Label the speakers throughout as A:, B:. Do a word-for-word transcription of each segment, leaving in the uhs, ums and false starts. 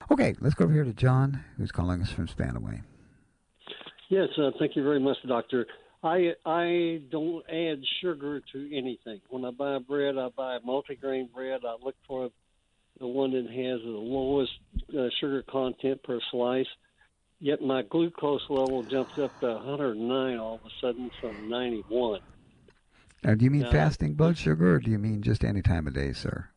A: Okay, let's go over here to John, who's calling us from Spanaway.
B: Yes, uh, thank you very much, Doctor. I I don't add sugar to anything. When I buy bread, I buy multigrain bread. I look for the one that has the lowest uh, sugar content per slice. Yet my glucose level jumps up to one hundred nine all of a sudden from ninety-one.
A: Now, do you mean
B: Now,
A: fasting blood sugar, or do you mean just any time of day, sir?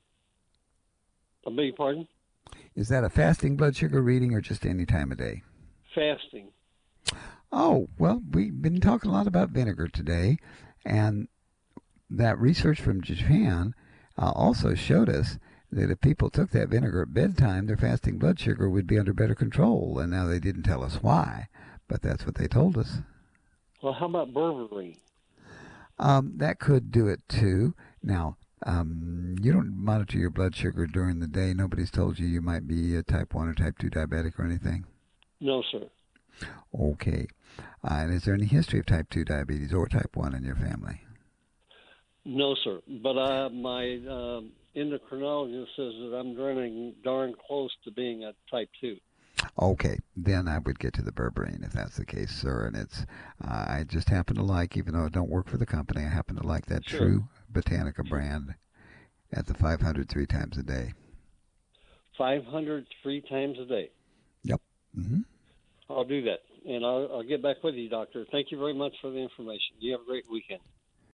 B: I beg your pardon?
A: Is that a fasting blood sugar reading or just any time of day?
B: Fasting.
A: Oh, well, we've been talking a lot about vinegar today, and that research from Japan uh, also showed us that if people took that vinegar at bedtime, their fasting blood sugar would be under better control. And now they didn't tell us why, but that's what they told us.
B: Well, how about berberine?
A: Um, that could do it too. Now, um, you don't monitor your blood sugar during the day. Nobody's told you you might be a type one or type two diabetic or anything?
B: No, sir.
A: Okay. Uh, and is there any history of type two diabetes or type one in your family?
B: No, sir. But uh, my um, endocrinologist says that I'm running darn close to being a type two.
A: Okay, then I would get to the berberine if that's the case, sir. And it's, uh, I just happen to like, even though I don't work for the company, I happen to like that
B: Sure.
A: True Botanica brand at the five hundred three times a day.
B: five hundred three times a day.
A: Yep. Mm-hmm.
B: I'll do that. And I'll, I'll get back with you, Doctor. Thank you very much for the information. You have a great weekend.